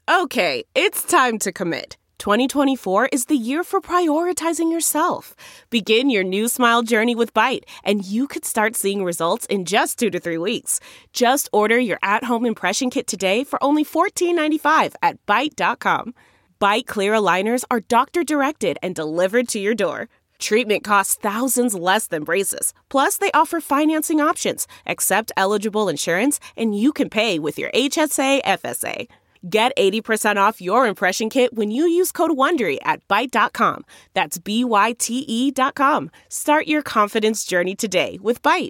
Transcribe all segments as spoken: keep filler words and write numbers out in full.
Okay, it's time to commit. twenty twenty-four is the year for prioritizing yourself. Begin your new smile journey with Byte, and you could start seeing results in just two to three weeks. Just order your at-home impression kit today for only fourteen ninety-five at byte dot com. Byte clear aligners are doctor-directed and delivered to your door. Treatment costs thousands less than braces. Plus, they offer financing options, accept eligible insurance, and you can pay with your H S A F S A. Get eighty percent off your impression kit when you use code WONDERY at byte dot com. That's B Y T E dot com. Start your confidence journey today with Byte.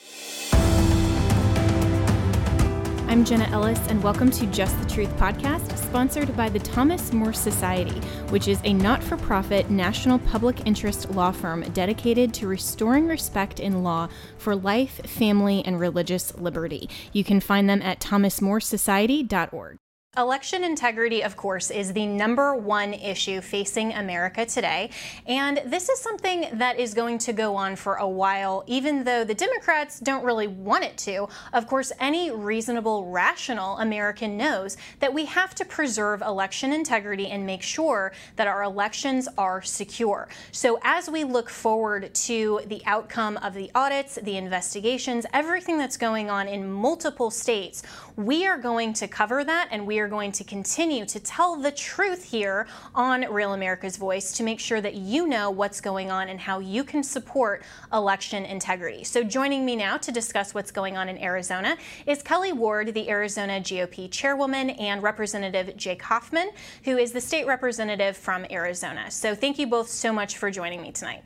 I'm Jenna Ellis, and welcome to Just the Truth podcast, sponsored by the Thomas More Society, which is a not-for-profit national public interest law firm dedicated to restoring respect in law for life, family, and religious liberty. You can find them at thomas more society dot org. Election integrity, of course, is the number one issue facing America today, and this is something that is going to go on for a while, even though the Democrats don't really want it to. Of course, any reasonable, rational American knows that we have to preserve election integrity and make sure that our elections are secure. So as we look forward to the outcome of the audits, the investigations, everything that's going on in multiple states, we are going to cover that, and we are going to continue to tell the truth here on Real America's Voice to make sure that you know what's going on and how you can support election integrity. So joining me now to discuss what's going on in Arizona is Kelli Ward, the Arizona G O P chairwoman, and Representative Jake Hoffman, who is the state representative from Arizona. So thank you both so much for joining me tonight.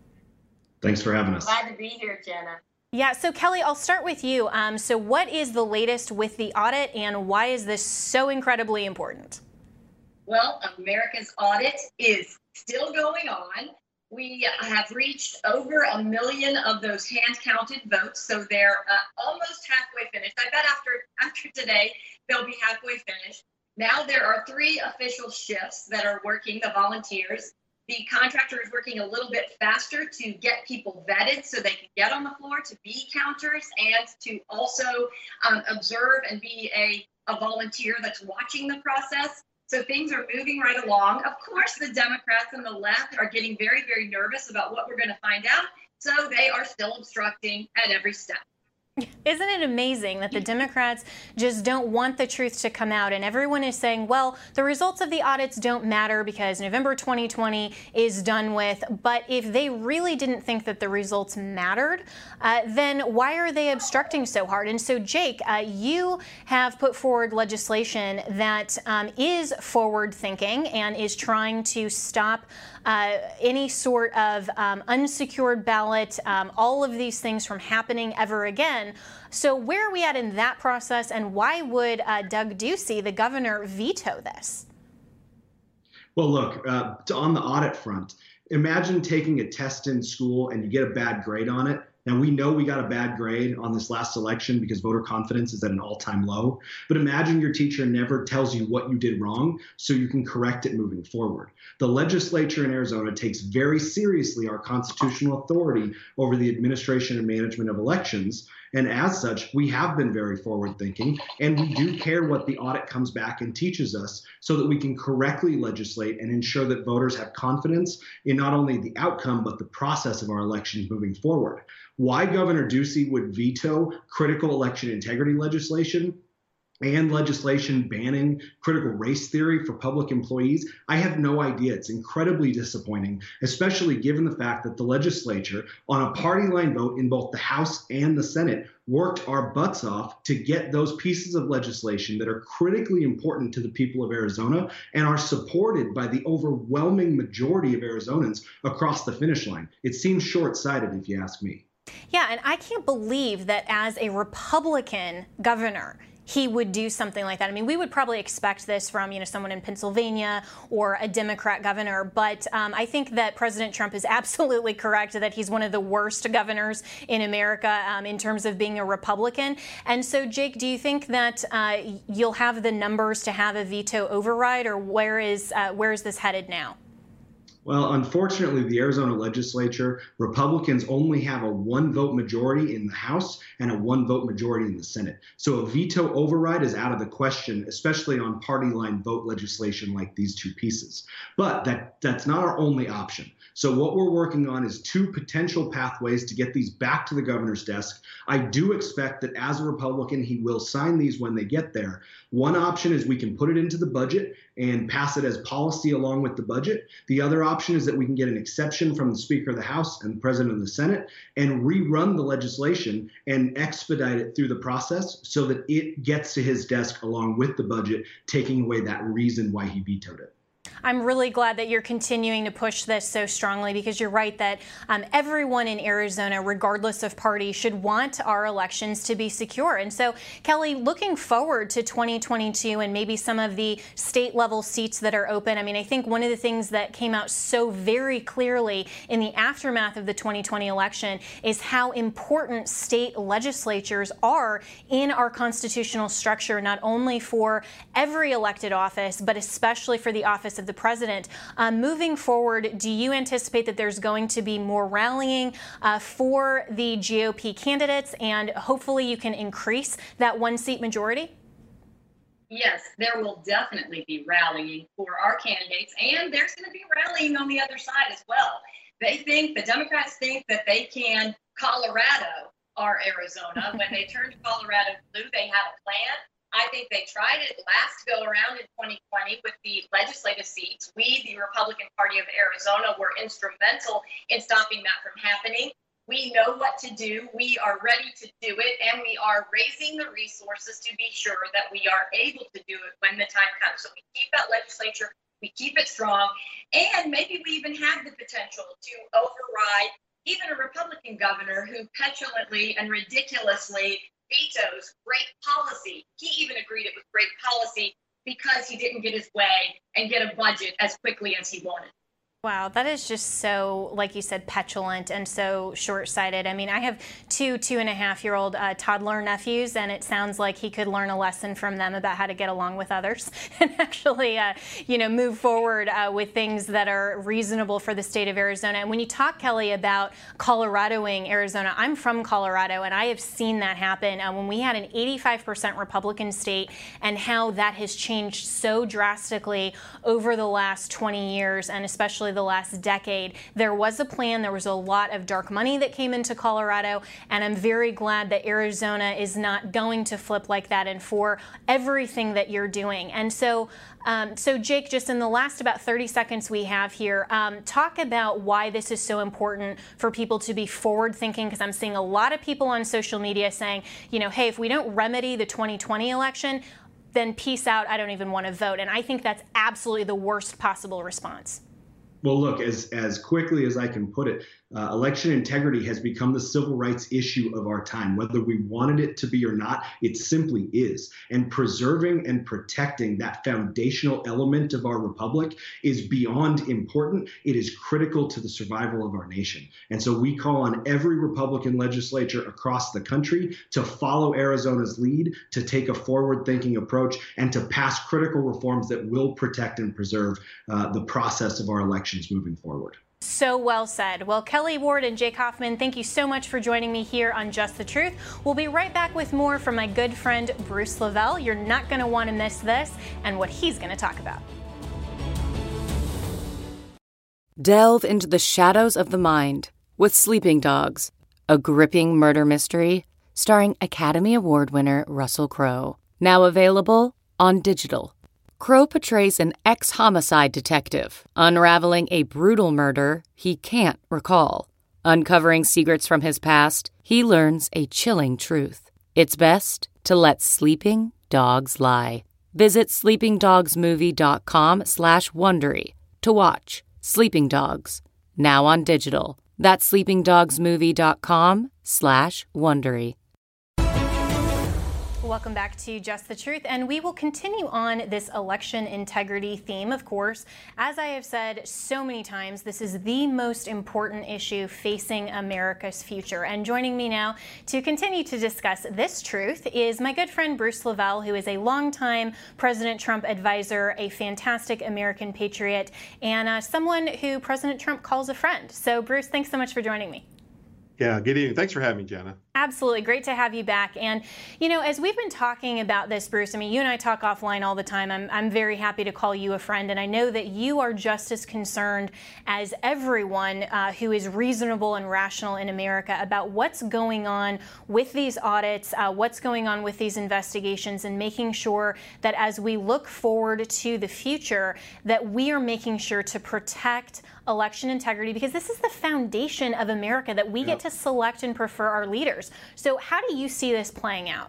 Thanks for having us. Glad to be here, Jenna. Yeah, so Kelli, I'll start with you. Um, so what is the latest with the audit, and why is this so incredibly important? Well, America's audit is still going on. We have reached over a million of those hand-counted votes, so they're uh, almost halfway finished. I bet after, after today, they'll be halfway finished. Now there are three official shifts that are working, the volunteers. The contractor is working a little bit faster to get people vetted so they can get on the floor to be counters and to also um, observe and be a, a volunteer that's watching the process. So things are moving right along. Of course, the Democrats and the left are getting very, very nervous about what we're going to find out. So they are still obstructing at every step. Isn't it amazing that the Democrats just don't want the truth to come out, and everyone is saying, well, the results of the audits don't matter because November twenty twenty is done with. But if they really didn't think that the results mattered, uh, then why are they obstructing so hard? And so, Jake, uh, you have put forward legislation that um, is forward-thinking and is trying to stop uh, any sort of um, unsecured ballot, um, all of these things from happening ever again. So where are we at in that process, and why would uh, Doug Ducey, the governor, veto this? Well, look, uh, on the audit front, imagine taking a test in school and you get a bad grade on it. Now, we know we got a bad grade on this last election because voter confidence is at an all-time low. But imagine your teacher never tells you what you did wrong so you can correct it moving forward. The legislature in Arizona takes very seriously our constitutional authority over the administration and management of elections. And as such, we have been very forward-thinking, and we do care what the audit comes back and teaches us so that we can correctly legislate and ensure that voters have confidence in not only the outcome, but the process of our elections moving forward. Why Governor Ducey would veto critical election integrity legislation and legislation banning critical race theory for public employees, I have no idea. It's incredibly disappointing, especially given the fact that the legislature, on a party line vote in both the House and the Senate, worked our butts off to get those pieces of legislation that are critically important to the people of Arizona and are supported by the overwhelming majority of Arizonans across the finish line. It seems short-sighted, if you ask me. Yeah, and I can't believe that as a Republican governor, he would do something like that. I mean, we would probably expect this from, you know, someone in Pennsylvania or a Democrat governor, but um, I think that President Trump is absolutely correct that he's one of the worst governors in America um, in terms of being a Republican. And so, Jake, do you think that uh, you'll have the numbers to have a veto override, or where is uh, where is this headed now? Well, unfortunately, the Arizona legislature, Republicans only have a one vote majority in the House and a one vote majority in the Senate. So a veto override is out of the question, especially on party line vote legislation like these two pieces. But that that's not our only option. So what we're working on is two potential pathways to get these back to the governor's desk. I do expect that as a Republican, he will sign these when they get there. One option is we can put it into the budget and pass it as policy along with the budget. The other option is that we can get an exception from the Speaker of the House and the President of the Senate and rerun the legislation and expedite it through the process so that it gets to his desk along with the budget, taking away that reason why he vetoed it. I'm really glad that you're continuing to push this so strongly, because you're right that um, everyone in Arizona, regardless of party, should want our elections to be secure. And so, Kelly, looking forward to twenty twenty-two and maybe some of the state level seats that are open, I mean, I think one of the things that came out so very clearly in the aftermath of the twenty twenty election is how important state legislatures are in our constitutional structure, not only for every elected office, but especially for the office of the president. Uh, moving forward, do you anticipate that there's going to be more rallying uh, for the G O P candidates, and hopefully you can increase that one seat majority? Yes, there will definitely be rallying for our candidates, and there's going to be rallying on the other side as well. They think, the Democrats think that they can Colorado our Arizona. When they turned Colorado blue, they had a plan. I think they tried it last go around in twenty twenty with the legislative seats. We, the Republican Party of Arizona, were instrumental in stopping that from happening. We know what to do. We are ready to do it, and we are raising the resources to be sure that we are able to do it when the time comes. So we keep that legislature, we keep it strong, and maybe we even have the potential to override even a Republican governor who petulantly and ridiculously vetoes great policy. He even agreed it was great policy because he didn't get his way and get a budget as quickly as he wanted. Wow, that is just so, like you said, petulant and so short-sighted. I mean, I have two two and a half year old uh, toddler nephews, and it sounds like he could learn a lesson from them about how to get along with others and actually, uh, you know, move forward uh, with things that are reasonable for the state of Arizona. And when you talk, Kelly, about Coloradoing Arizona, I'm from Colorado, and I have seen that happen uh, when we had an eighty-five percent Republican state, and how that has changed so drastically over the last twenty years, and especially the last decade. There was a plan. There was a lot of dark money that came into Colorado, and I'm very glad that Arizona is not going to flip like that, and for everything that you're doing. And so, um, so Jake, just in the last about thirty seconds we have here, um, talk about why this is so important for people to be forward thinking, because I'm seeing a lot of people on social media saying, you know, hey, if we don't remedy the twenty twenty election, then peace out, I don't even want to vote. And I think that's absolutely the worst possible response. Well, look, as as quickly as I can put it, uh, election integrity has become the civil rights issue of our time. Whether we wanted it to be or not, it simply is. And preserving and protecting that foundational element of our republic is beyond important. It is critical to the survival of our nation. And so we call on every Republican legislature across the country to follow Arizona's lead, to take a forward-thinking approach, and to pass critical reforms that will protect and preserve uh, the process of our elections moving forward. So well said. Well, Kelly Ward and Jake Hoffman, thank you so much for joining me here on Just the Truth. We'll be right back with more from my good friend Bruce Lavelle. You're not going to want to miss this and what he's going to talk about. Delve into the shadows of the mind with Sleeping Dogs, a gripping murder mystery starring Academy Award winner Russell Crowe. Now available on digital. Crowe portrays an ex-homicide detective unraveling a brutal murder he can't recall. Uncovering secrets from his past, he learns a chilling truth. It's best to let sleeping dogs lie. Visit sleepingdogsmovie.com slash Wondery to watch Sleeping Dogs, now on digital. That's sleepingdogsmovie.com slash Wondery. Welcome back to Just the Truth, and we will continue on this election integrity theme, of course. As I have said so many times, this is the most important issue facing America's future. And joining me now to continue to discuss this truth is my good friend Bruce Lavelle, who is a longtime President Trump advisor, a fantastic American patriot, and uh, someone who President Trump calls a friend. So, Bruce, thanks so much for joining me. Yeah, good evening. Thanks for having me, Jenna. Absolutely. Great to have you back. And, you know, as we've been talking about this, Bruce, I mean, you and I talk offline all the time. I'm, I'm very happy to call you a friend. And I know that you are just as concerned as everyone uh, who is reasonable and rational in America about what's going on with these audits, uh, what's going on with these investigations, and making sure that as we look forward to the future, that we are making sure to protect election integrity, because this is the foundation of America, that we yep. get to select and prefer our leaders. So how do you see this playing out?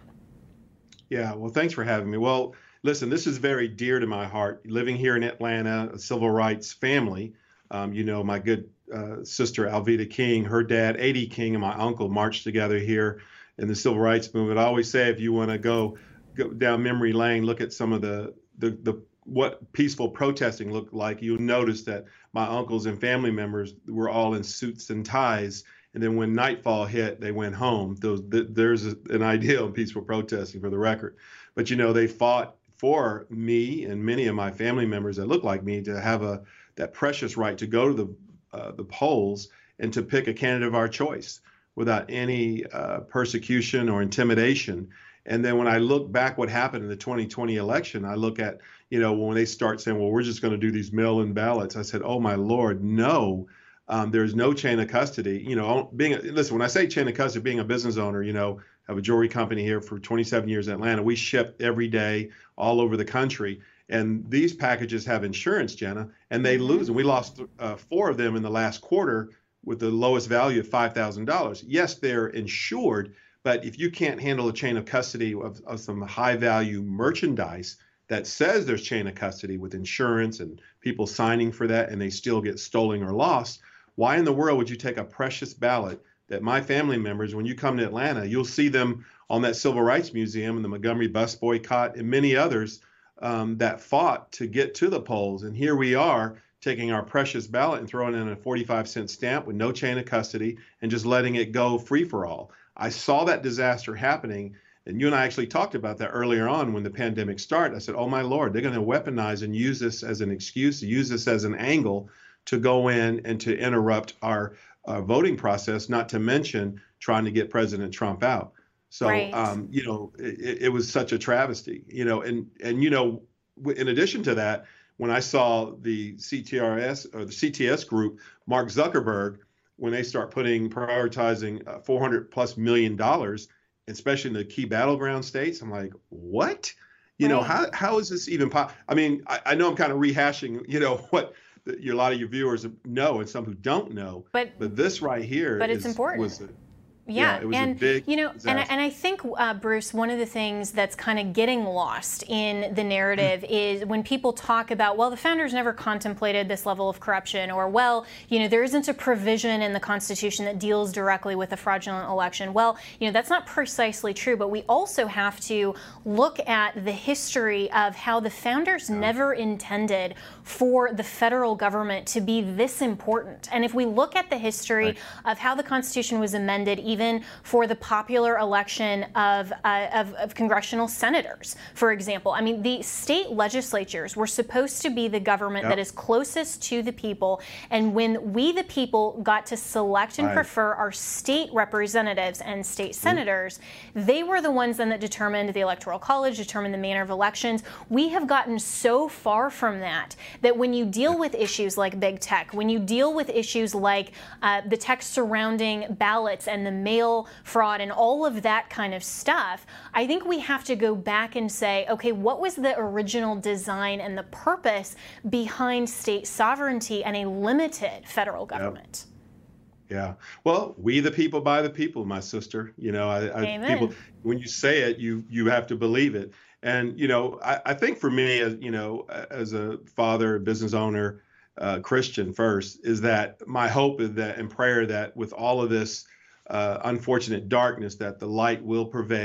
Yeah, well, thanks for having me. Well, listen, this is very dear to my heart. Living here in Atlanta, a civil rights family, um, you know, my good uh, sister Alveda King, her dad, A D King, and my uncle marched together here in the civil rights movement. I always say, if you want to go, go down memory lane, look at some of the, the, the what peaceful protesting looked like, you'll notice that my uncles and family members were all in suits and ties. And then when nightfall hit, they went home. Those, th- there's a, an idea of peaceful protesting, for the record. But, you know, they fought for me and many of my family members that look like me to have a that precious right to go to the uh, the polls and to pick a candidate of our choice without any uh, persecution or intimidation. And then when I look back what happened in the twenty twenty election, I look at, you know, when they start saying, well, we're just going to do these mail-in ballots. I said, oh, my Lord, no. Um, there's no chain of custody. You know, being a, listen, when I say chain of custody, being a business owner, you know, have a jewelry company here for twenty-seven years in Atlanta. We ship every day all over the country. And these packages have insurance, Jenna, and they lose. And we lost uh, four of them in the last quarter with the lowest value of five thousand dollars. Yes, they're insured, but if you can't handle a chain of custody of, of some high value merchandise that says there's chain of custody with insurance and people signing for that, and they still get stolen or lost, why in the world would you take a precious ballot that my family members, when you come to Atlanta, you'll see them on that Civil Rights Museum and the Montgomery bus boycott and many others um, that fought to get to the polls. And here we are taking our precious ballot and throwing in a forty-five cent stamp with no chain of custody and just letting it go free for all. I saw that disaster happening. And you and I actually talked about that earlier on when the pandemic started. I said, oh, my Lord, they're going to weaponize and use this as an excuse, use this as an angle to go in and to interrupt our uh, voting process, not to mention trying to get President Trump out. So, right. um, you know, it, it was such a travesty, you know, and, and, you know, in addition to that, when I saw the C T R S or the C T S group, Mark Zuckerberg, when they start putting, prioritizing uh, four hundred plus million dollars, especially in the key battleground states, I'm like, what? You right. know, how how is this even possible? I mean, I, I know I'm kind of rehashing, you know, what the, a lot of your viewers know and some who don't know. But but this right here but is, it's important. was a, Yeah, yeah, it was and a big you know, disaster. and I, and I think uh, Bruce, one of the things that's kind of getting lost in the narrative is when people talk about, well, the founders never contemplated this level of corruption, or well, you know, there isn't a provision in the Constitution that deals directly with a fraudulent election. Well, you know, that's not precisely true, but we also have to look at the history of how the founders yeah. never intended for the federal government to be this important. And if we look at the history right. of how the Constitution was amended, even even for the popular election of, uh, of, of congressional senators, for example. I mean, the state legislatures were supposed to be the government yep. that is closest to the people. And when we, the people, got to select and right. prefer our state representatives and state senators, mm. they were the ones then that determined the Electoral College, determined the manner of elections. We have gotten so far from that, that when you deal with issues like big tech, when you deal with issues like uh, the tech surrounding ballots and the mail fraud and all of that kind of stuff, I think we have to go back and say, okay, what was the original design and the purpose behind state sovereignty and a limited federal government? Yep. Yeah. Well, we the people by the people, my sister. You know, I, I people, when you say it, you you have to believe it. And, you know, I, I think for me, as you know, as a father, business owner, uh, Christian first, is that my hope is that and prayer that with all of this Uh, unfortunate darkness, that the light will prevail.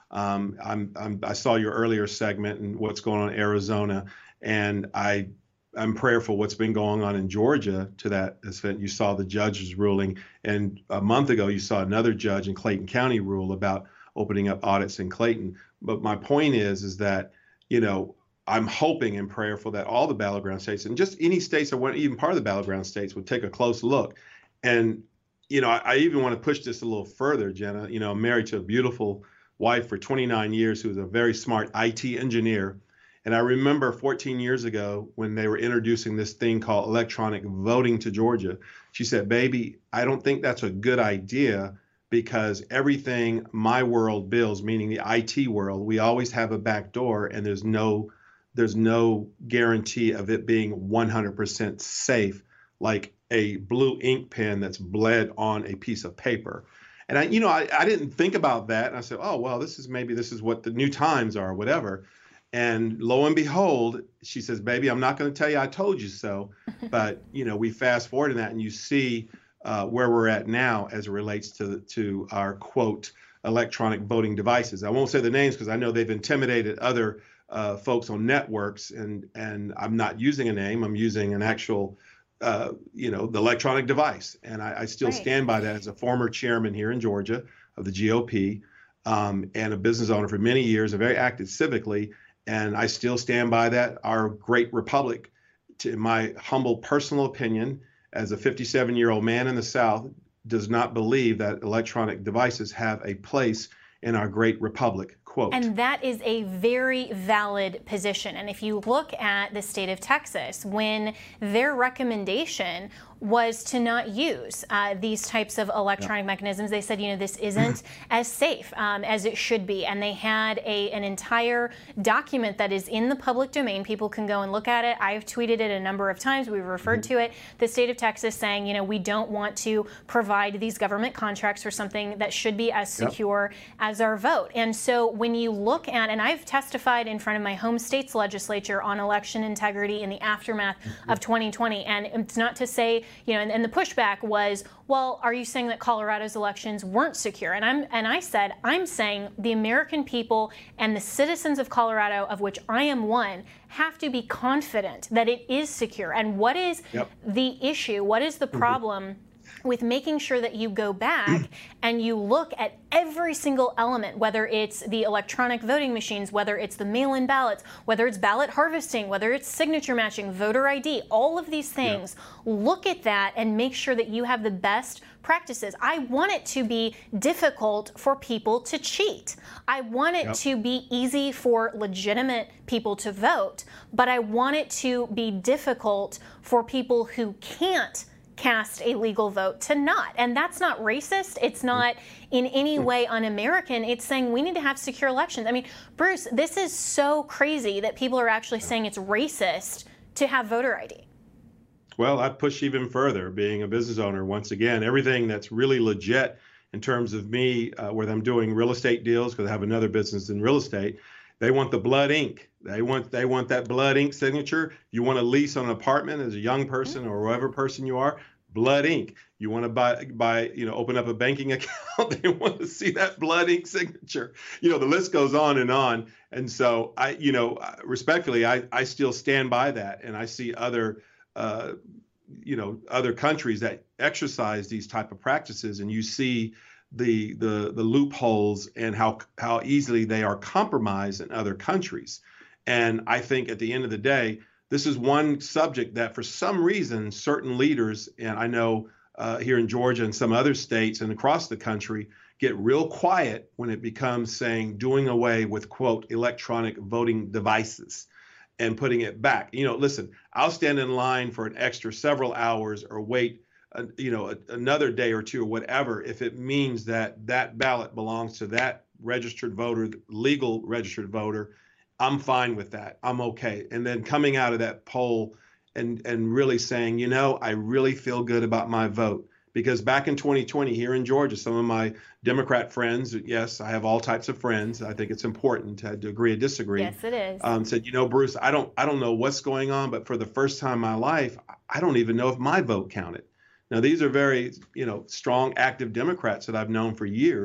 Um, I'm, I'm, I saw your earlier segment and what's going on in Arizona, and I, I'm prayerful what's been going on in Georgia to that extent. You saw the judge's ruling, and a month ago you saw another judge in Clayton County rule about opening up audits in Clayton. But my point is, is that, you know, I'm hoping and prayerful that all the battleground states and just any states that weren't even part of the battleground states would take a close look. And, you know, I, I even want to push this a little further, Jenna. You know, I'm married to a beautiful wife for twenty-nine years who's a very smart I T engineer. And I remember fourteen years ago when they were introducing this thing called electronic voting to Georgia, she said, baby, I don't think that's a good idea because everything my world builds, meaning the I T world, we always have a back door and there's no there's no guarantee of it being one hundred percent safe, like a blue ink pen that's bled on a piece of paper. And I, you know, I, I didn't think about that. And I said, oh, well, this is maybe this is what the new times are, whatever. And lo and behold, she says, baby, I'm not going to tell you I told you so. But, you know, we fast forward in that and you see uh, where we're at now as it relates to, to our, quote, electronic voting devices. I won't say the names because I know they've intimidated other uh, folks on networks. And, and I'm not using a name. I'm using an actual, uh, you know, the electronic device. And I, I still right. stand by that as a former chairman here in Georgia of the G O P um, and a business owner for many years, and very active civically. And I still stand by that. Our great republic, to, in my humble personal opinion, as a fifty-seven-year-old man in the South, does not believe that electronic devices have a place in our great republic, quote. And that is a very valid position. And if you look at the state of Texas, when their recommendation was to not use uh, these types of electronic yeah. mechanisms, they said, you know, this isn't as safe um, as it should be. And they had a an entire document that is in the public domain. People can go and look at it. I've tweeted it a number of times. We've referred mm-hmm. to it. The state of Texas saying, you know, we don't want to provide these government contracts for something that should be as secure yep. as our vote. And so when you look at, and I've testified in front of my home state's legislature on election integrity in the aftermath mm-hmm. of twenty twenty. And it's not to say, you know, and, and the pushback was, well, are you saying that Colorado's elections weren't secure? And I'm and I said, I'm saying the American people and the citizens of Colorado, of which I am one, have to be confident that it is secure. And what is yep. the issue? What is the problem mm-hmm. with making sure that you go back and you look at every single element, whether it's the electronic voting machines, whether it's the mail-in ballots, whether it's ballot harvesting, whether it's signature matching, voter I D, all of these things, yeah. look at that and make sure that you have the best practices. I want it to be difficult for people to cheat. I want it yep. to be easy for legitimate people to vote, but I want it to be difficult for people who can't cast a legal vote to not. And that's not racist. It's not in any way un-American. It's saying we need to have secure elections. I mean, Bruce, this is so crazy that people are actually saying it's racist to have voter I D. Well, I push even further, being a business owner. Once again, everything that's really legit in terms of me, uh, where I'm doing real estate deals, because I have another business in real estate, they want the blood ink. They want they want that blood ink signature. You want to lease on an apartment as a young person or whatever person you are, blood ink. You want to buy buy you know open up a banking account. They want to see that blood ink signature. You know the list goes on and on. And so I you know respectfully I I still stand by that. And I see other uh, you know other countries that exercise these type of practices, and you see the the the loopholes and how how easily they are compromised in other countries. And I think at the end of the day, this is one subject that for some reason certain leaders, and I know uh, here in Georgia and some other states and across the country, get real quiet when it becomes saying doing away with, quote, electronic voting devices and putting it back. You know, listen, I'll stand in line for an extra several hours or wait Uh, you know, a, another day or two or whatever, if it means that that ballot belongs to that registered voter, legal registered voter, I'm fine with that. I'm okay. And then coming out of that poll and and really saying, you know, I really feel good about my vote. Because back in twenty twenty here in Georgia, some of my Democrat friends, yes, I have all types of friends. I think it's important to, to agree or disagree. Yes, it is. Um, said, you know, Bruce, I don't I don't know what's going on, but for the first time in my life, I don't even know if my vote counted. Now, these are very, you know, strong, active Democrats that I've known for years.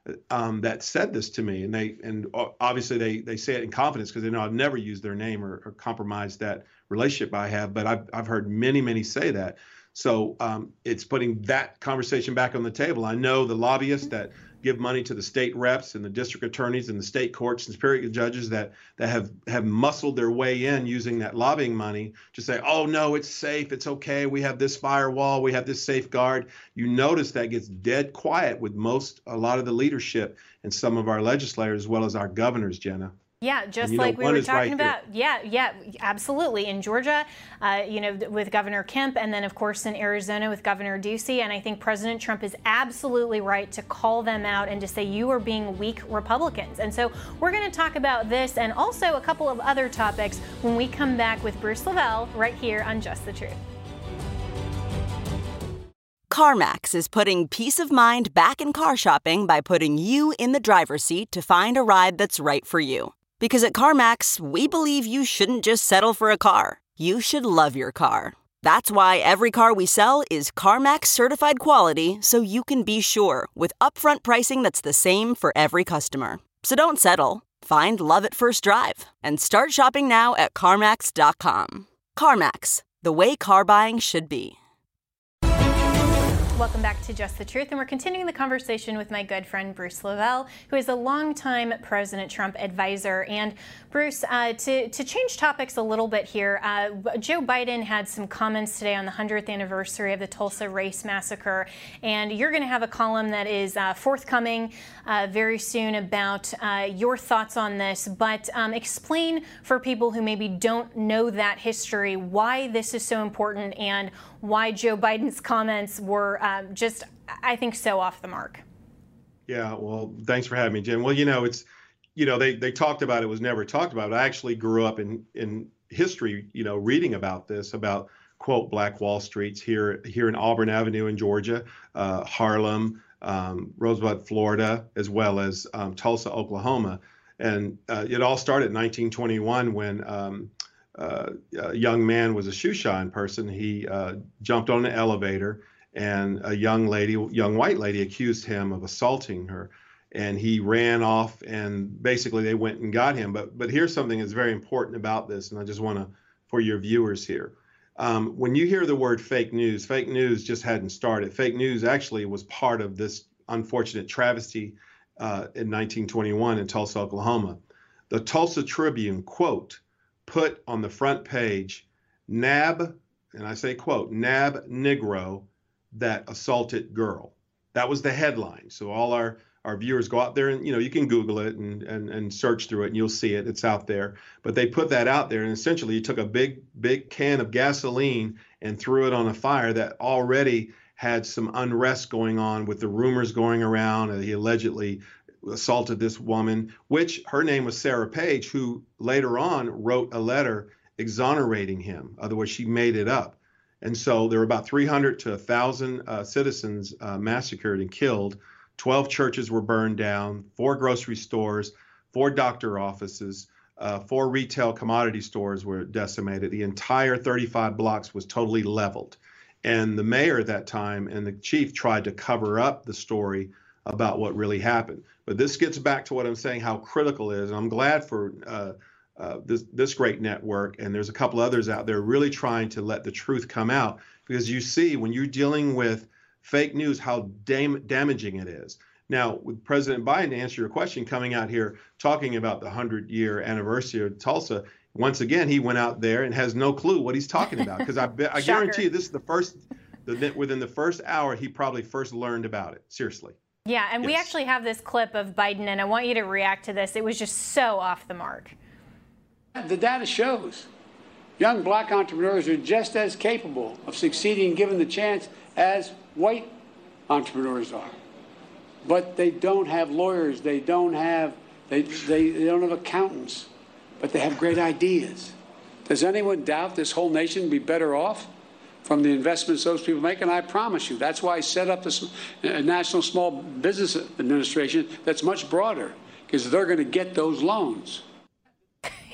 um, that said this to me, and they and obviously they they say it in confidence because they know I've never used their name or, or compromised that relationship I have. But I've I've heard many many say that. So um, it's putting that conversation back on the table. I know the lobbyists that give money to the state reps and the district attorneys and the state courts and superior judges that that have have muscled their way in using that lobbying money to say, oh no, it's safe, it's okay, we have this firewall, we have this safeguard. You notice that gets dead quiet with most a lot of the leadership and some of our legislators as well as our governors, Jenna. Yeah, just like we were talking about. Yeah, yeah, absolutely. In Georgia, uh, you know, with Governor Kemp, and then, of course, in Arizona with Governor Ducey. And I think President Trump is absolutely right to call them out and to say you are being weak Republicans. And so we're going to talk about this and also a couple of other topics when we come back with Bruce Lavelle right here on Just the Truth. CarMax is putting peace of mind back in car shopping by putting you in the driver's seat to find a ride that's right for you. Because at CarMax, we believe you shouldn't just settle for a car. You should love your car. That's why every car we sell is CarMax certified quality, so you can be sure with upfront pricing that's the same for every customer. So don't settle. Find love at first drive and start shopping now at CarMax dot com. CarMax, the way car buying should be. Welcome back to Just the Truth, and we're continuing the conversation with my good friend Bruce Lavelle, who is a longtime President Trump advisor. And Bruce, uh, to, to change topics a little bit here, uh, Joe Biden had some comments today on the hundredth anniversary of the Tulsa Race Massacre, and you're going to have a column that is uh, forthcoming uh, very soon about uh, your thoughts on this. But um, explain for people who maybe don't know that history why this is so important and why Joe Biden's comments were um, just, I think, so off the mark. Yeah, well, thanks for having me, Jen. Well, you know, it's, you know, they they talked about it was never talked about. I actually grew up in in history, you know, reading about this, about, quote, Black Wall Streets here here in Auburn Avenue in Georgia, uh, Harlem, um, Rosebud, Florida, as well as um, Tulsa, Oklahoma. And uh, it all started in nineteen twenty-one when um, Uh, a young man was a shoe shine person. He uh, jumped on an elevator, and a young lady, young white lady, accused him of assaulting her, and he ran off. And basically, they went and got him. But but here's something that's very important about this, and I just want to, for your viewers here, um, when you hear the word fake news, fake news just hadn't started. Fake news actually was part of this unfortunate travesty uh, in nineteen twenty-one in Tulsa, Oklahoma. The Tulsa Tribune, quote, put on the front page, nab, and I say quote, nab Negro that assaulted girl. That was the headline. So all our, our viewers go out there and, you know, you can Google it and, and, and search through it and you'll see it. It's out there. But they put that out there, and essentially you took a big, big can of gasoline and threw it on a fire that already had some unrest going on, with the rumors going around that he allegedly assaulted this woman, which her name was Sarah Page, who later on wrote a letter exonerating him. Otherwise, she made it up. And so there were about three hundred to one thousand uh, citizens uh, massacred and killed. twelve churches were burned down, four grocery stores, four doctor offices, uh, four retail commodity stores were decimated. The entire thirty-five blocks was totally leveled. And the mayor at that time and the chief tried to cover up the story about what really happened. But this gets back to what I'm saying, how critical it is. And I'm glad for uh, uh, this, this great network, and there's a couple others out there really trying to let the truth come out, because you see when you're dealing with fake news how dam- damaging it is. Now, with President Biden, to answer your question, coming out here talking about the hundred-year anniversary of Tulsa, once again, he went out there and has no clue what he's talking about, because I, be- I guarantee you this is the first, the, within the first hour, he probably first learned about it, seriously. Yeah, and yes. We actually have this clip of Biden, and I want you to react to this. It was just so off the mark. The data shows young black entrepreneurs are just as capable of succeeding given the chance as white entrepreneurs are. But they don't have lawyers, they don't have they, they, they don't have accountants, but they have great ideas. Does anyone doubt this whole nation would be better off from the investments those people make? And I promise you, that's why I set up this uh, National Small Business Administration that's much broader, because they're going to get those loans.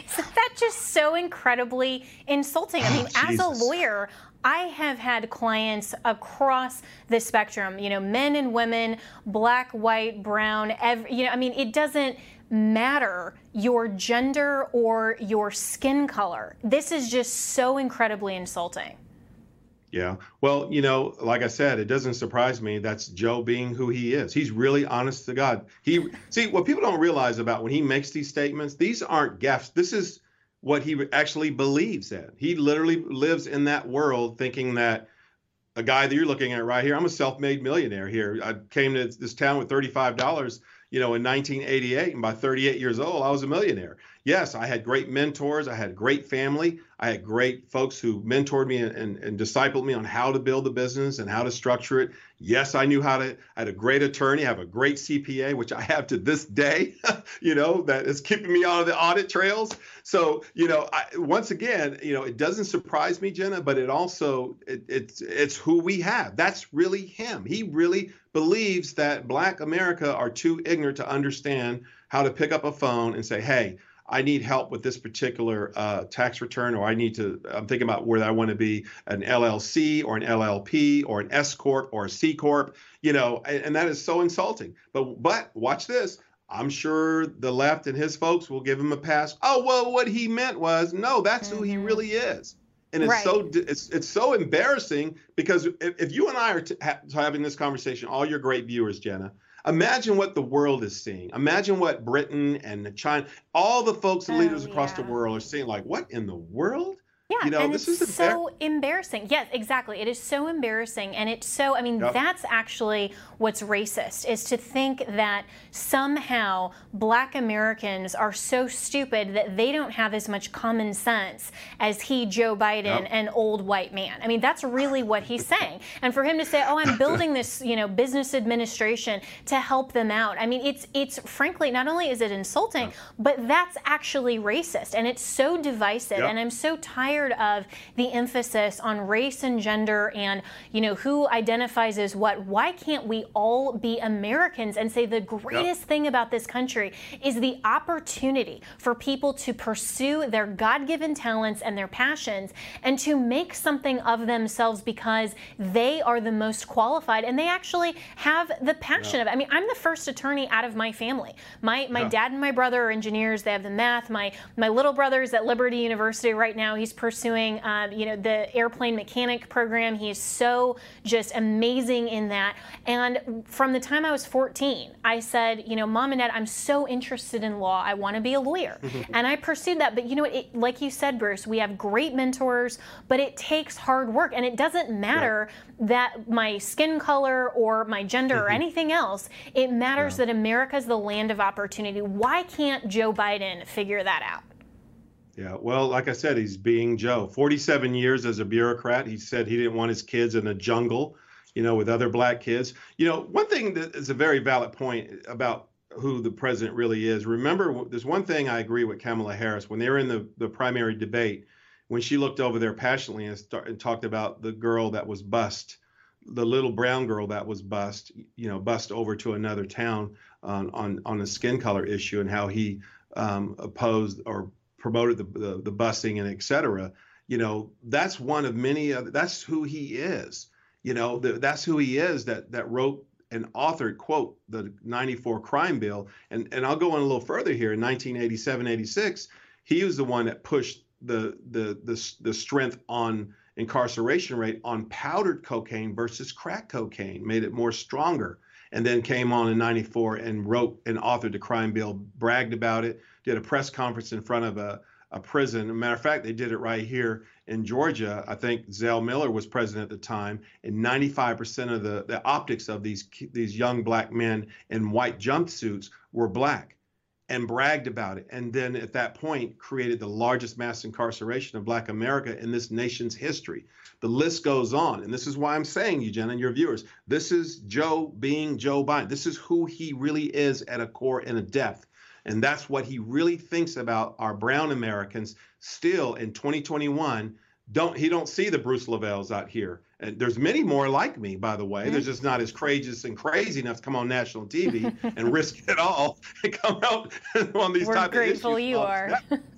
That's just so incredibly insulting. I mean, oh, as a lawyer, I have had clients across the spectrum, you know, men and women, black, white, brown, every, you know, I mean, it doesn't matter your gender or your skin color. This is just so incredibly insulting. Yeah. Well, you know, like I said, it doesn't surprise me. That's Joe being who he is. He's really honest to God. He see what people don't realize about when he makes these statements, these aren't gaffes. This is what he actually believes in. He literally lives in that world thinking that a guy that you're looking at right here, I'm a self-made millionaire here. I came to this town with thirty-five dollars, you know, in nineteen eighty-eight, and by thirty-eight years old, I was a millionaire. Yes, I had great mentors. I had great family. I had great folks who mentored me and, and, and discipled me on how to build a business and how to structure it. Yes, I knew how to, I had a great attorney, I have a great C P A, which I have to this day, you know, that is keeping me out of the audit trails. So, you know, I, once again, you know, it doesn't surprise me, Jenna, but it also, it, it's, it's who we have. That's really him. He really believes that Black America are too ignorant to understand how to pick up a phone and say, hey, I need help with this particular uh, tax return, or I need to, I'm thinking about whether I want to be an L L C or an L L P or an S Corp or a C Corp, you know, and, and that is so insulting. But, but watch this. I'm sure the left and his folks will give him a pass. Oh, well, what he meant was, no, that's mm-hmm. who he really is. And it's right. so it's it's so embarrassing because if, if you and I are t- ha- having this conversation, all your great viewers, Jenna, imagine what the world is seeing. Imagine what Britain and China, all the folks and leaders oh, across yeah. the world are seeing. Like, what in the world? Yeah, you know, and this it's is so embarrassing. Yes, exactly. It is so embarrassing. And it's so, I mean, yep. that's actually what's racist, is to think that somehow Black Americans are so stupid that they don't have as much common sense as he, Joe Biden, yep. an old white man. I mean, that's really what he's saying. And for him to say, oh, I'm building this, you know, business administration to help them out. I mean, it's, it's frankly, not only is it insulting, yep. but that's actually racist. And it's so divisive. Yep. And I'm so tired of the emphasis on race and gender and, you know, who identifies as what. Why can't we all be Americans and say the greatest yep. thing about this country is the opportunity for people to pursue their God-given talents and their passions and to make something of themselves because they are the most qualified and they actually have the passion yep. of it. I mean, I'm the first attorney out of my family. My my yep. dad and my brother are engineers. They have the math. My my little brother's at Liberty University right now. He's pursuing, um, you know, the airplane mechanic program. He is so just amazing in that. And from the time I was fourteen, I said, you know, Mom and Dad, I'm so interested in law. I want to be a lawyer. And I pursued that. But, you know, it, like you said, Bruce, we have great mentors, but it takes hard work. And it doesn't matter yeah. that my skin color or my gender mm-hmm. or anything else. It matters yeah. that America's the land of opportunity. Why can't Joe Biden figure that out? Yeah, well, like I said, he's being Joe. forty-seven years as a bureaucrat. He said he didn't want his kids in a jungle, you know, with other Black kids. You know, one thing that is a very valid point about who the president really is. Remember, there's one thing I agree with Kamala Harris. When they were in the, the primary debate, when she looked over there passionately and, start, and talked about the girl that was bussed, the little brown girl that was bussed, you know, bussed over to another town on, on, on a skin color issue and how he um, opposed or promoted the, the the busing and et cetera, you know, that's one of many of, that's who he is, you know, the, that's who he is that that wrote and authored, quote, the ninety-four crime bill. And and I'll go on a little further here. In nineteen eighty-seven, eighty-six, he was the one that pushed the the the, the strength on incarceration rate on powdered cocaine versus crack cocaine, made it more stronger. And then came on in ninety-four and wrote and authored the crime bill, bragged about it, did a press conference in front of a, a prison. As a matter of fact, they did it right here in Georgia. I think Zell Miller was president at the time, and ninety-five percent of the, the optics of these these young Black men in white jumpsuits were Black, and bragged about it. And then at that point created the largest mass incarceration of Black America in this nation's history. The list goes on. And this is why I'm saying, you, Jen, and your viewers, this is Joe being Joe Biden. This is who he really is at a core and a depth. And that's what he really thinks about our brown Americans still in twenty twenty-one. Don't he don't see the Bruce Lavells out here. And there's many more like me, by the way. Mm-hmm. They're just not as courageous and crazy enough to come on national T V and risk it all and come out on these We're type of issues. We're grateful you are.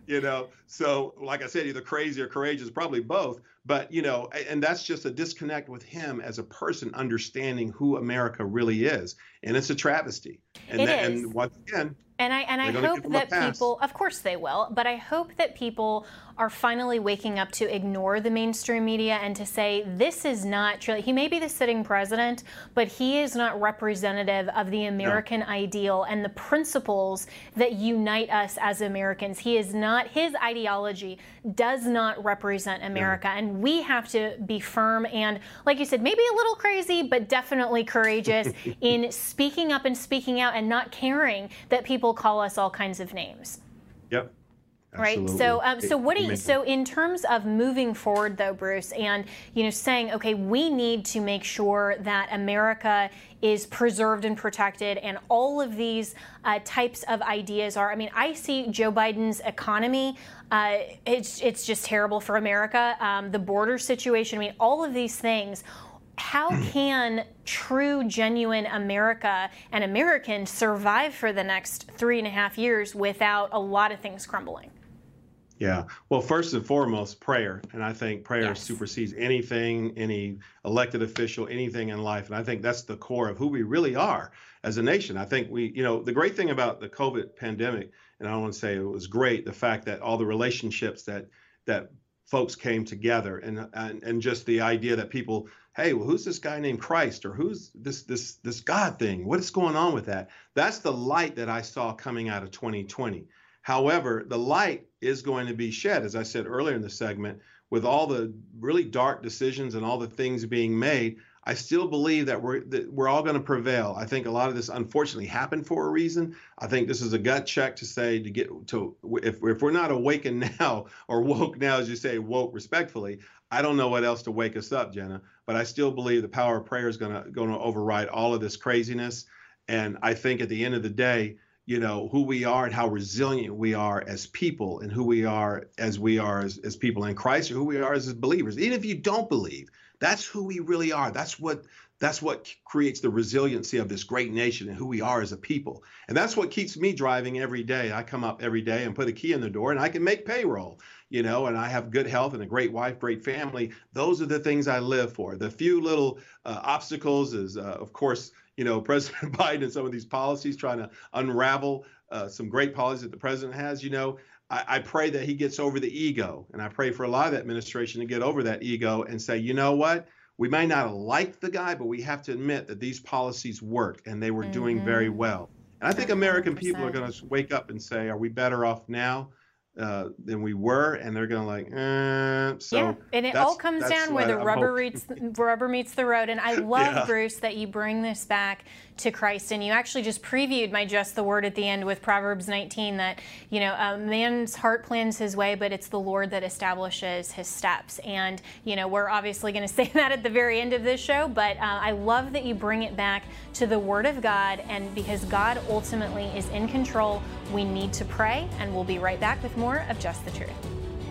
You know, so like I said, either crazy or courageous, probably both. But, you know, and that's just a disconnect with him as a person understanding who America really is. And it's a travesty. And, it that, is. and once again, And I and I hope that people, of course they will, but I hope that people are finally waking up to ignore the mainstream media and to say this is not true. He may be the sitting president, but he is not representative of the American no. ideal and the principles that unite us as Americans. He is not, his ideology does not represent America. No. And we have to be firm and, like you said, maybe a little crazy, but definitely courageous in speaking up and speaking out and not caring that people call us all kinds of names. Yep. Right. Absolutely. So, um, so what do you? So, in terms of moving forward, though, Bruce, and you know, saying, okay, we need to make sure that America is preserved and protected, and all of these uh, types of ideas are. I mean, I see Joe Biden's economy. Uh, it's it's just terrible for America. Um, the border situation. I mean, all of these things. How can true, genuine America and Americans survive for the next three and a half years without a lot of things crumbling? Yeah. Well, first and foremost, prayer. And I think prayer yes. supersedes anything, any elected official, anything in life. And I think that's the core of who we really are as a nation. I think we, you know, the great thing about the COVID pandemic, and I don't want to say it was great, the fact that all the relationships that that folks came together and, and and just the idea that people, hey, well, who's this guy named Christ, or who's this this this God thing? What is going on with that? That's the light that I saw coming out of twenty twenty. However, the light is going to be shed, as I said earlier in the segment, with all the really dark decisions and all the things being made. I still believe that we're that we're all going to prevail. I think a lot of this unfortunately happened for a reason. I think this is a gut check to say to get to if if we're not awakened now or woke now, as you say, woke respectfully. I don't know what else to wake us up, Jenna. But I still believe the power of prayer is going to going to override all of this craziness. And I think at the end of the day, you know, who we are and how resilient we are as people, and who we are as we are as, as people in Christ, or who we are as believers. Even if you don't believe, that's who we really are. That's what that's what creates the resiliency of this great nation and who we are as a people. And that's what keeps me driving every day. I come up every day and put a key in the door, and I can make payroll, you know, and I have good health and a great wife, great family. Those are the things I live for. The few little uh, obstacles is, uh, of course, you know, President Biden and some of these policies, trying to unravel uh, some great policies that the president has. You know, I, I pray that he gets over the ego, and I pray for a lot of that administration to get over that ego and say, you know what, we may not like the guy, but we have to admit that these policies work and they were mm-hmm. doing very well. And I think American one hundred percent people are going to wake up and say, are we better off now uh, than we were? And they're going to like, eh. So yeah, and it all comes down where the rubber meets, rubber meets the road. And I love, yeah. Bruce, that you bring this back to Christ. And you actually just previewed my Just the Word at the end with Proverbs nineteen, that, you know, a man's heart plans his way, but it's the Lord that establishes his steps. And, you know, we're obviously going to say that at the very end of this show, but uh, I love that you bring it back to the Word of God. And because God ultimately is in control, we need to pray. And we'll be right back with more of Just the Truth.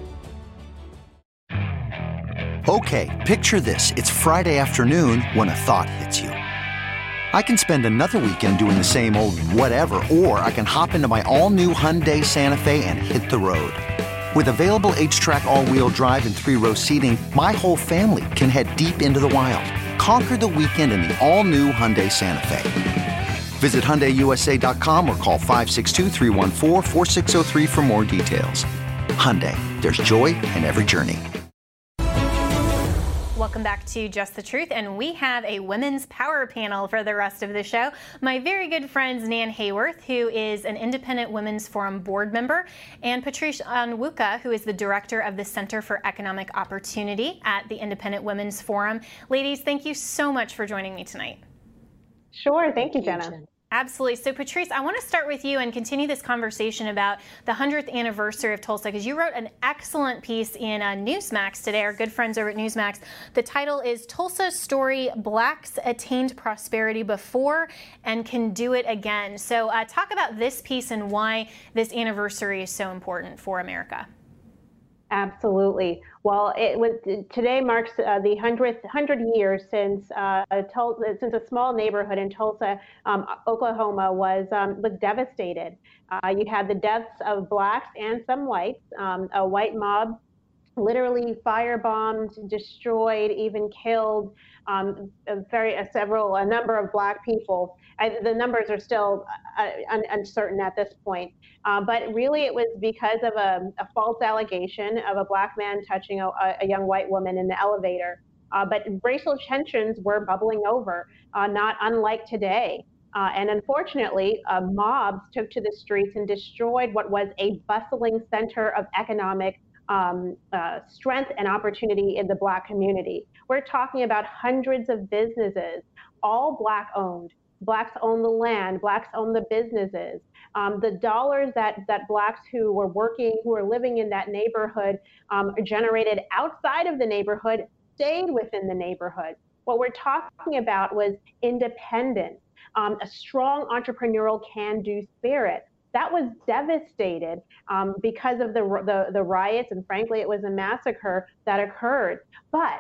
Okay, picture this. It's Friday afternoon when a thought hits you. I can spend another weekend doing the same old whatever, or I can hop into my all-new Hyundai Santa Fe and hit the road. With available H-Track all-wheel drive and three-row seating, my whole family can head deep into the wild. Conquer the weekend in the all-new Hyundai Santa Fe. Visit Hyundai U S A dot com or call five six two, three one four, four six zero three for more details. Hyundai, there's joy in every journey. Welcome back to Just the Truth, and we have a women's power panel for the rest of the show. My very good friends Nan Hayworth, who is an Independent Women's Forum board member, and Patrice Onwuka, who is the director of the Center for Economic Opportunity at the Independent Women's Forum. Ladies, thank you so much for joining me tonight. Sure, thank you, Jenna. Absolutely. So, Patrice, I want to start with you and continue this conversation about the hundredth anniversary of Tulsa, because you wrote an excellent piece in uh, Newsmax today, our good friends over at Newsmax. The title is Tulsa's Story, Blacks Attained Prosperity Before and Can Do It Again. So uh, talk about this piece and why this anniversary is so important for America. Absolutely. Well, it was today marks uh, the hundredth hundred years since uh, Tulsa, since a small neighborhood in Tulsa, um, Oklahoma, was um, was devastated. Uh, you had the deaths of blacks and some whites. Um, a white mob literally firebombed, destroyed, even killed um, a very a several a number of black people. I, the numbers are still uh, un, uncertain at this point, uh, but really it was because of a, a false allegation of a black man touching a, a young white woman in the elevator. Uh, but racial tensions were bubbling over, uh, not unlike today. Uh, and unfortunately, uh, mobs took to the streets and destroyed what was a bustling center of economic Um, uh, strength and opportunity in the Black community. We're talking about hundreds of businesses, all Black owned. Blacks own the land, Blacks own the businesses. Um, the dollars that, that Blacks who were working, who were living in that neighborhood um, generated outside of the neighborhood stayed within the neighborhood. What we're talking about was independence, um, a strong entrepreneurial can-do spirit. That was devastated um, because of the, the the riots, and frankly, it was a massacre that occurred. But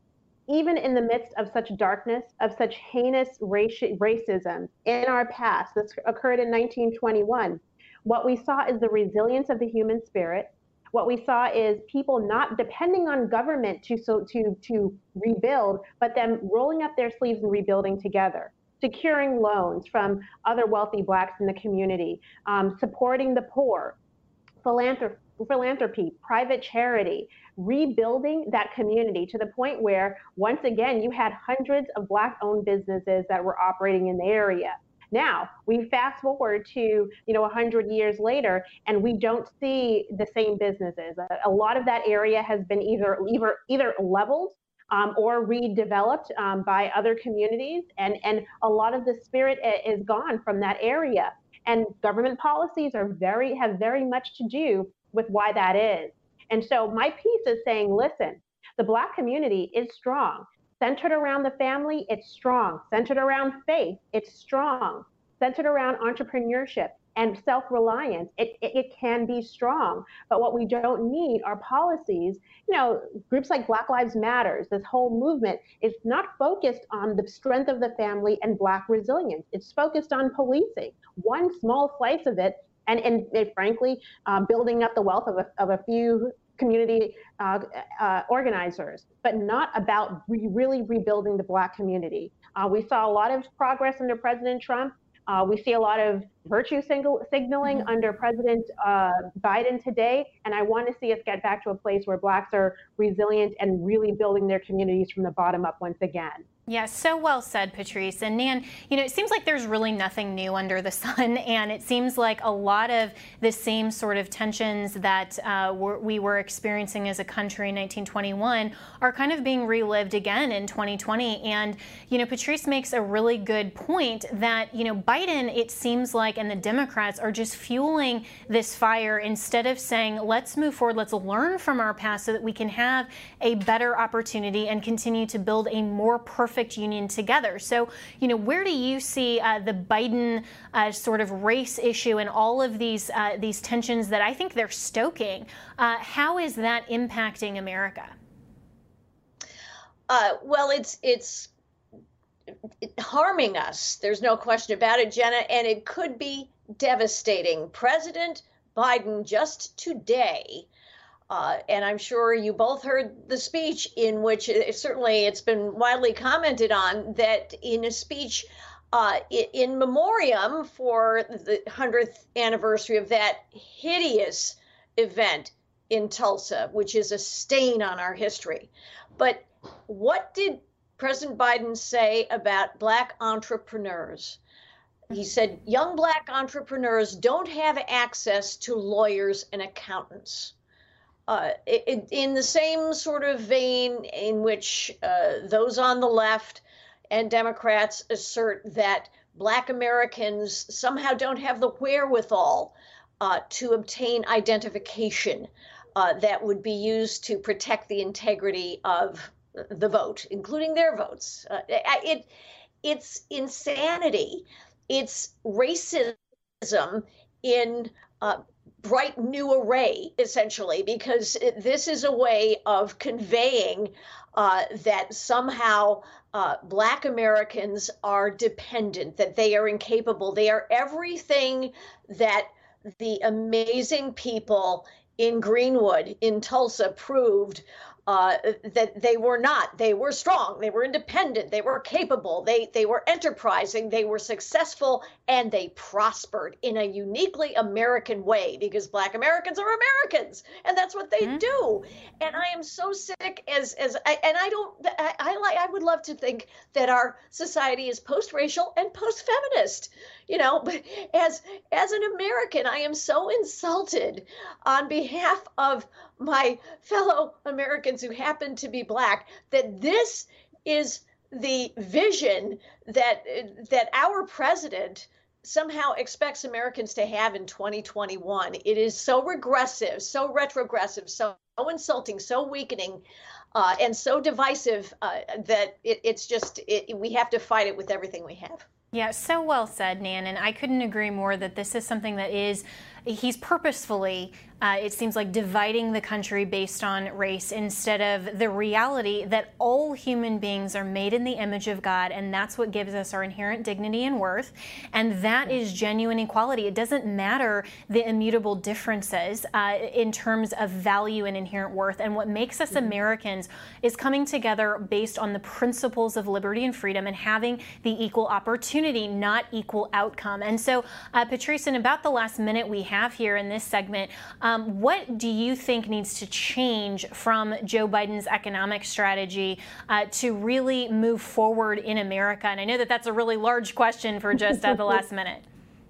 even in the midst of such darkness, of such heinous raci- racism in our past, this occurred in nineteen twenty-one, what we saw is the resilience of the human spirit. What we saw is people not depending on government to so to to rebuild, but them rolling up their sleeves and rebuilding together. Securing loans from other wealthy Blacks in the community, um, supporting the poor, philanthropy, philanthropy, private charity, rebuilding that community to the point where, once again, you had hundreds of Black-owned businesses that were operating in the area. Now, we fast forward to, you know, one hundred years later, and we don't see the same businesses. A, a lot of that area has been either, either, either leveled Um, or redeveloped um, by other communities, and, and a lot of the spirit is gone from that area. And government policies are very have very much to do with why that is. And so my piece is saying, listen, the Black community is strong. Centered around the family, it's strong. Centered around faith, it's strong. Centered around entrepreneurship and self-reliance, it, it, it can be strong. But what we don't need are policies. You know, groups like Black Lives Matters, this whole movement is not focused on the strength of the family and Black resilience. It's focused on policing, one small slice of it, and, and, and frankly, uh, building up the wealth of a, of a few community uh, uh, organizers, but not about re- really rebuilding the Black community. Uh, we saw a lot of progress under President Trump. Uh, we see a lot of virtue single, signaling mm-hmm. under President uh, Biden today, and I want to see us get back to a place where Blacks are resilient and really building their communities from the bottom up once again. Yeah, so well said, Patrice. And Nan, you know, it seems like there's really nothing new under the sun, and it seems like a lot of the same sort of tensions that uh, we're, we were experiencing as a country in nineteen twenty-one are kind of being relived again in twenty twenty. And, you know, Patrice makes a really good point that, you know, Biden, it seems like, and the Democrats are just fueling this fire instead of saying, let's move forward, let's learn from our past so that we can have a better opportunity and continue to build a more perfect union together. So, you know, where do you see uh, the Biden uh, sort of race issue and all of these uh, these tensions that I think they're stoking? Uh, how is that impacting America? Uh, well, it's it's harming us. There's no question about it, Jenna, and it could be devastating. President Biden just today Uh, and I'm sure you both heard the speech in which it, certainly it's been widely commented on that in a speech uh, in memoriam for the hundredth anniversary of that hideous event in Tulsa, which is a stain on our history. But what did President Biden say about Black entrepreneurs? He said, young Black entrepreneurs don't have access to lawyers and accountants. Uh, it, in the same sort of vein in which uh, those on the left and Democrats assert that Black Americans somehow don't have the wherewithal uh, to obtain identification uh, that would be used to protect the integrity of the vote, including their votes. Uh, it, it's insanity. It's racism in uh, bright new array, essentially, because this is a way of conveying uh, that somehow uh, Black Americans are dependent, that they are incapable. They are everything that the amazing people in Greenwood, in Tulsa, proved uh, that they were not. They were strong. They were independent. They were capable. They they were enterprising. They were successful, and they prospered in a uniquely American way, because Black Americans are Americans, and that's what they mm-hmm. do. And I am so sick as as I, and I don't. I, I like. I would love to think that our society is post-racial and post-feminist. You know, but as as an American, I am so insulted on behalf of my fellow Americans who happen to be Black that this is the vision that that our president somehow expects Americans to have in twenty twenty-one. It is so regressive, so retrogressive, so, so insulting, so weakening, uh, and so divisive uh, that it, it's just it, we have to fight it with everything we have. Yeah, so well said, Nan, and I couldn't agree more that this is something that is, he's purposefully, uh, it seems like, dividing the country based on race instead of the reality that all human beings are made in the image of God, and that's what gives us our inherent dignity and worth, and that is genuine equality. It doesn't matter the immutable differences uh, in terms of value and inherent worth, and what makes us Americans is coming together based on the principles of liberty and freedom and having the equal opportunity, not equal outcome. And so, uh, Patrice, in about the last minute we have here in this segment, um, what do you think needs to change from Joe Biden's economic strategy uh, to really move forward in America? And I know that that's a really large question for just at the last minute.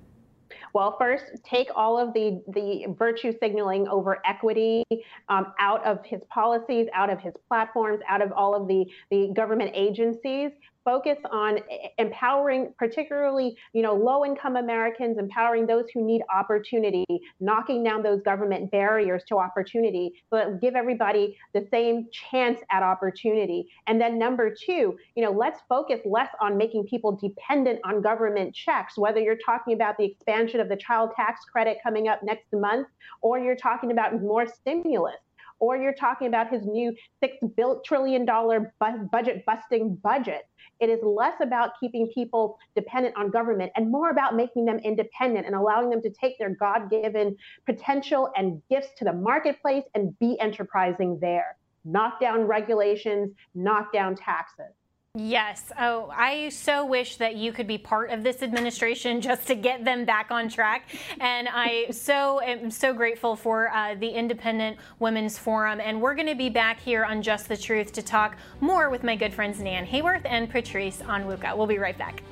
Well, first, take all of the, the virtue signaling over equity um, out of his policies, out of his platforms, out of all of the, the government agencies. Focus on empowering particularly, you know, low-income Americans, empowering those who need opportunity, knocking down those government barriers to opportunity, but give everybody the same chance at opportunity. And then number two, you know, let's focus less on making people dependent on government checks, whether you're talking about the expansion of the child tax credit coming up next month, or you're talking about more stimulus, or you're talking about his new six trillion dollars bu- budget busting budget. It is less about keeping people dependent on government and more about making them independent and allowing them to take their God-given potential and gifts to the marketplace and be enterprising there. Knock down regulations, knock down taxes. Yes. Oh, I so wish that you could be part of this administration just to get them back on track. And I so am so grateful for uh, the Independent Women's Forum. And we're going to be back here on Just the Truth to talk more with my good friends Nan Hayworth and Patrice Onwuka. We'll be right back.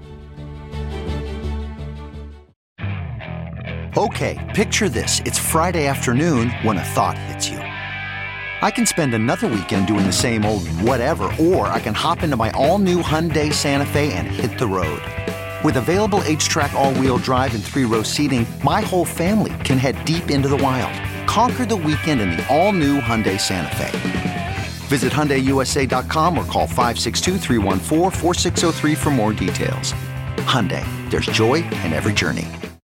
Okay, picture this. It's Friday afternoon when a thought hits you. I can spend another weekend doing the same old whatever, or I can hop into my all-new Hyundai Santa Fe and hit the road. With available H-Track all-wheel drive and three-row seating, my whole family can head deep into the wild. Conquer the weekend in the all-new Hyundai Santa Fe. Visit Hyundai U S A dot com or call five six two, three one four, four six zero three for more details. Hyundai, there's joy in every journey.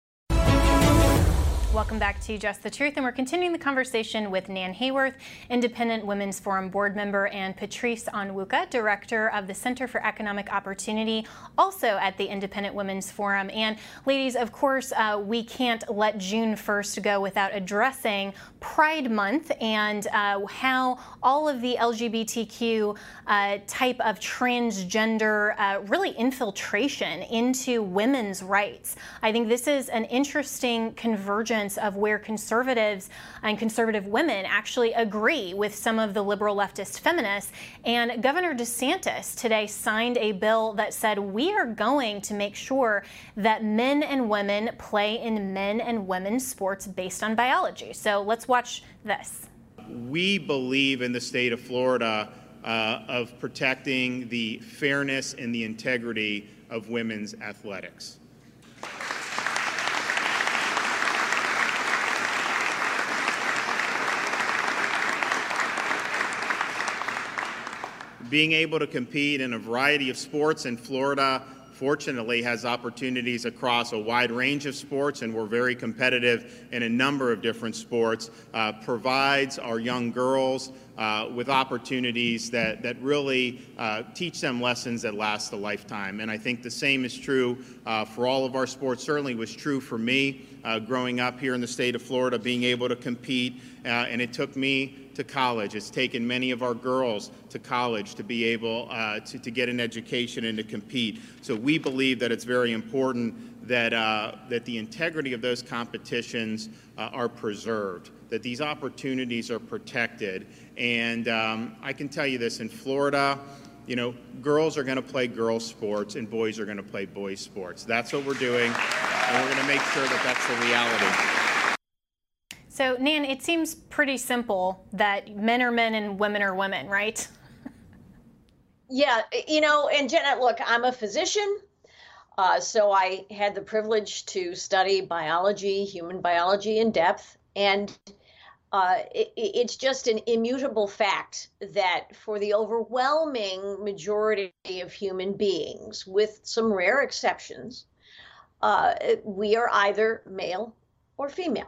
Welcome back to Just the Truth, and we're continuing the conversation with Nan Hayworth, Independent Women's Forum board member, and Patrice Onwuka, director of the Center for Economic Opportunity, also at the Independent Women's Forum. And ladies, of course, uh, we can't let June first go without addressing Pride Month and uh, how all of the L G B T Q uh, type of transgender uh, really infiltration into women's rights. I think this is an interesting convergence of where conservatives and conservative women actually agree with some of the liberal leftist feminists. And Governor DeSantis today signed a bill that said we are going to make sure that men and women play in men and women's sports based on biology. So let's watch this. We believe in the state of Florida uh, of protecting the fairness and the integrity of women's athletics. Being able to compete in a variety of sports in Florida fortunately has opportunities across a wide range of sports, and we're very competitive in a number of different sports, uh, provides our young girls uh, with opportunities that, that really uh, teach them lessons that last a lifetime. And I think the same is true uh, for all of our sports. Certainly was true for me uh, growing up here in the state of Florida, being able to compete, uh, and it took me to college. It's taken many of our girls to college to be able uh, to, to get an education and to compete. So we believe that it's very important that, uh, that the integrity of those competitions uh, are preserved, that these opportunities are protected. And um, I can tell you this, in Florida, you know, girls are going to play girls' sports and boys are going to play boys' sports. That's what we're doing, and we're going to make sure that that's the reality. So, Nan, it seems pretty simple that men are men and women are women, right? Yeah, you know, and Jenna, look, I'm a physician, uh, so I had the privilege to study biology, human biology in depth, and uh, it, it's just an immutable fact that for the overwhelming majority of human beings, with some rare exceptions, uh, we are either male or female.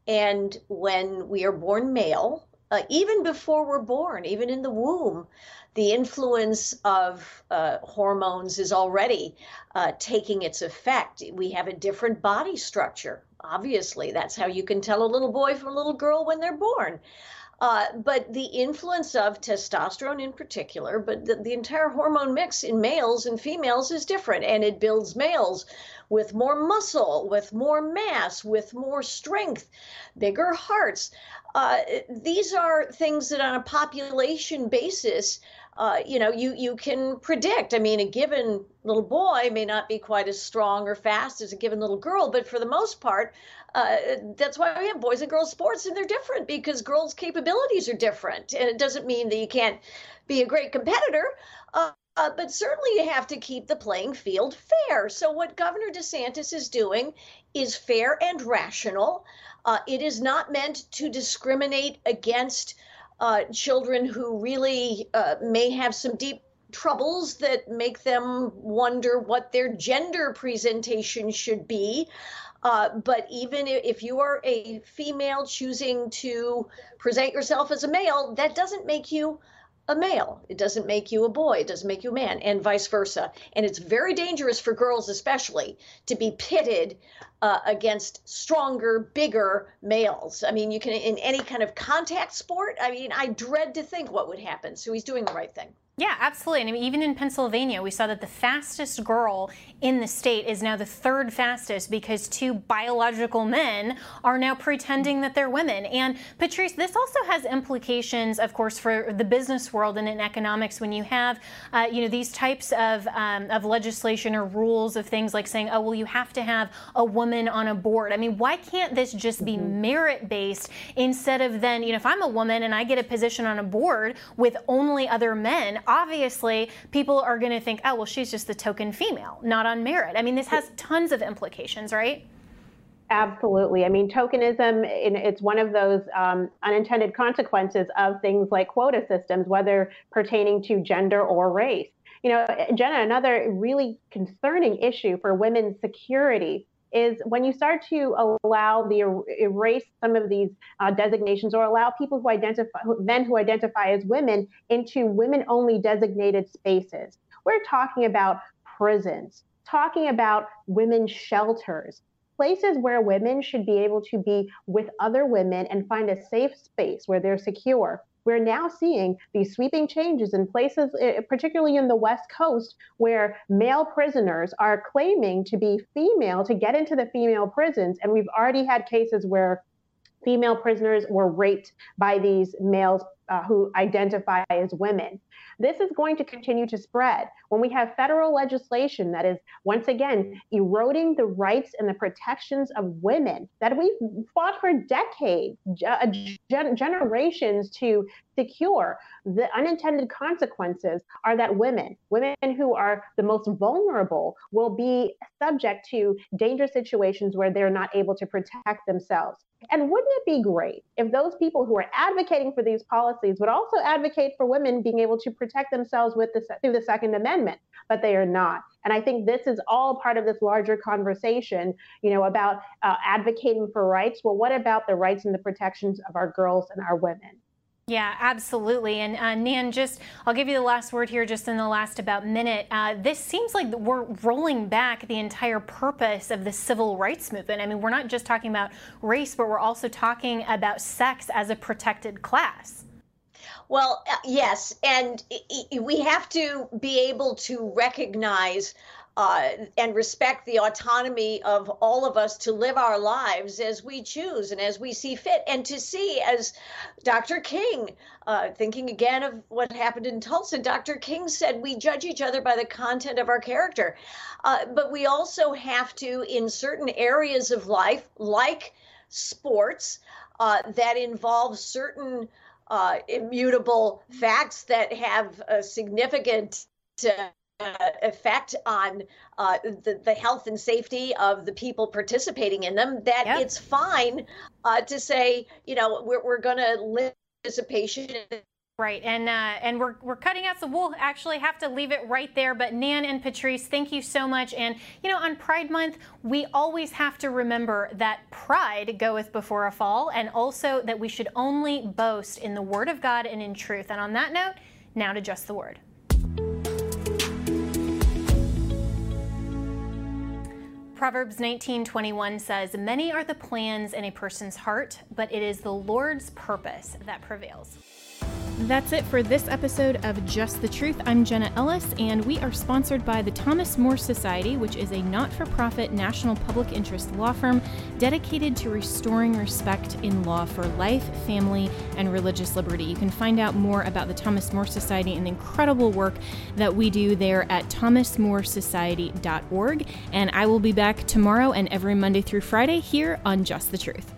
And when we are born male, uh, even before we're born, even in the womb, the influence of uh, hormones is already uh, taking its effect. We have a different body structure. Obviously, that's how you can tell a little boy from a little girl when they're born. Uh, but the influence of testosterone in particular, but the, the entire hormone mix in males and females is different, and it builds males with more muscle, with more mass, with more strength, bigger hearts. Uh, these are things that on a population basis, uh, you know, you, you can predict. I mean, a given little boy may not be quite as strong or fast as a given little girl, but for the most part, uh, that's why we have boys and girls sports, and they're different because girls' capabilities are different. And it doesn't mean that you can't be a great competitor, uh, uh, but certainly you have to keep the playing field fair. So what Governor DeSantis is doing is fair and rational. Uh, it is not meant to discriminate against uh, children who really uh, may have some deep troubles that make them wonder what their gender presentation should be. Uh, but even if you are a female choosing to present yourself as a male, that doesn't make you a male. It doesn't make you a boy. It doesn't make you a man, and vice versa. And it's very dangerous for girls especially to be pitted uh, against stronger, bigger males. I mean, you can, in any kind of contact sport, I mean, I dread to think what would happen. So he's doing the right thing. Yeah, absolutely. And I mean, even in Pennsylvania, we saw that the fastest girl in the state is now the third fastest because two biological men are now pretending that they're women. And Patrice, this also has implications, of course, for the business world and in economics when you have, uh, you know, these types of, um, of legislation or rules of things like saying, oh, well, you have to have a woman on a board. I mean, why can't this just be mm-hmm. merit-based instead of then, you know, if I'm a woman and I get a position on a board with only other men, obviously, people are going to think, oh, well, she's just the token female, not on merit. I mean, this has tons of implications, right? Absolutely. I mean, tokenism, it's one of those um, unintended consequences of things like quota systems, whether pertaining to gender or race. You know, Jenna, another really concerning issue for women's security is when you start to allow the er- erase some of these uh, designations or allow people who identify, men who identify as women into women-only designated spaces. We're talking about prisons, talking about women's shelters, places where women should be able to be with other women and find a safe space where they're secure. We're now seeing these sweeping changes in places, particularly in the West Coast, where male prisoners are claiming to be female to get into the female prisons. And we've already had cases where female prisoners were raped by these males uh, who identify as women. This is going to continue to spread when we have federal legislation that is, once again, eroding the rights and the protections of women that we've fought for decades, gen- generations to secure. The unintended consequences are that women, women who are the most vulnerable, will be subject to dangerous situations where they're not able to protect themselves. And wouldn't it be great if those people who are advocating for these policies would also advocate for women being able to protect themselves with the, through the Second Amendment? But they are not. And I think this is all part of this larger conversation, you know, about uh, advocating for rights. Well, what about the rights and the protections of our girls and our women? Yeah, absolutely. And uh, Nan, just I'll give you the last word here just in the last about minute. Uh, this seems like we're rolling back the entire purpose of the civil rights movement. I mean, we're not just talking about race, but we're also talking about sex as a protected class. Well, uh, yes, and we have to be able to recognize Uh, and respect the autonomy of all of us to live our lives as we choose and as we see fit. And to see, as Doctor King, uh, thinking again of what happened in Tulsa, Doctor King said, we judge each other by the content of our character. Uh, but we also have to, in certain areas of life, like sports, uh, that involve certain uh, immutable facts that have a significant uh, Uh, effect on uh, the, the health and safety of the people participating in them, that yep. It's fine uh, to say, you know, we're, we're going to limit participation. Right. And uh, and we're, we're cutting out, so we'll actually have to leave it right there. But Nan and Patrice, thank you so much. And, you know, on Pride Month, we always have to remember that pride goeth before a fall, and also that we should only boast in the Word of God and in truth. And on that note, now to Just the Word. Proverbs nineteen twenty-one says, "Many are the plans in a person's heart, but it is the Lord's purpose that prevails." That's it for this episode of Just the Truth. I'm Jenna Ellis, and we are sponsored by the Thomas More Society, which is a not-for-profit national public interest law firm dedicated to restoring respect in law for life, family, and religious liberty. You can find out more about the Thomas More Society and the incredible work that we do there at thomas more society dot org. And I will be back tomorrow and every Monday through Friday here on Just the Truth.